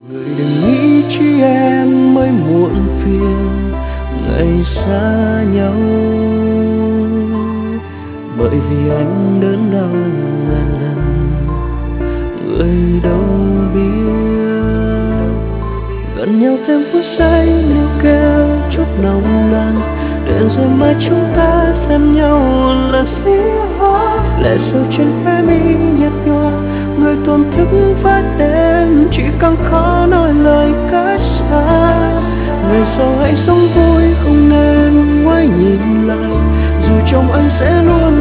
Người đừng nghĩ chỉ em mới muộn phiền ngày xa nhau, bởi vì anh đớn đau ngàn lần, người đâu biết. Gần nhau thêm phút giây níu kéo chút nồng nàn, để rồi mai chúng ta xem nhau là xinh hoa. Lệ rơi trên khóe mi nhạt nhòa, người tổn thức phát đêm chỉ càng khó nói lời cách xa. Ngày sau hãy sống vui không nên ngoái nhìn lại, dù trong anh sẽ luôn